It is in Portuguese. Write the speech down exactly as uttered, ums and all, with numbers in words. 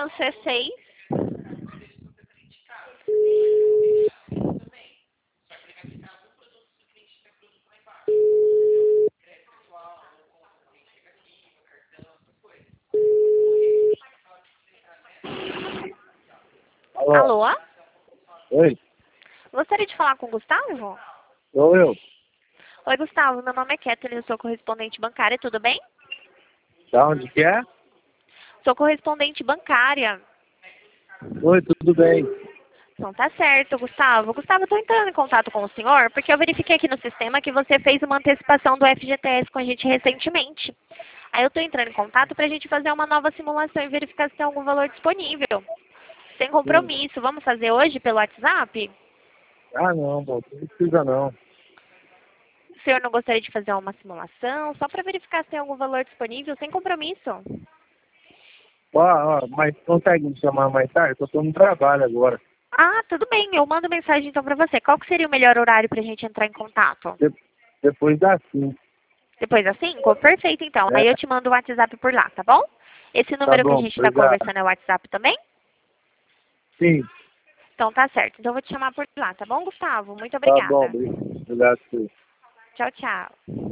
no C seis. Alô? Alô? Oi? Gostaria de falar com o Gustavo? Sou eu. Oi, Gustavo. Meu nome é Kathleen, eu sou correspondente bancária, tudo bem? Da onde que é? Sou correspondente bancária. Oi, tudo bem? Então tá certo, Gustavo. Gustavo, eu tô entrando em contato com o senhor porque eu verifiquei aqui no sistema que você fez uma antecipação do F G T S com a gente recentemente. Aí eu tô entrando em contato pra gente fazer uma nova simulação e verificar se tem algum valor disponível. Sem Sim. compromisso. Vamos fazer hoje pelo WhatsApp? Ah, não, bom, não precisa não. O senhor não gostaria de fazer uma simulação só para verificar se tem algum valor disponível sem compromisso? Ó, ó, mas consegue me chamar mais tarde? Eu tô no trabalho agora. Ah, tudo bem. Eu mando mensagem então para você. Qual que seria o melhor horário para a gente entrar em contato? De- depois das cinco. Depois das cinco? Perfeito, então. É, Aí eu te mando o WhatsApp por lá, tá bom? Esse tá número que a bom, gente está obrigado. conversando é o WhatsApp também? Sim, Então tá certo. Então eu vou te chamar por lá, tá bom, Gustavo? Muito tá bom, obrigada. obrigado. Obrigado, sim. Tchau, tchau.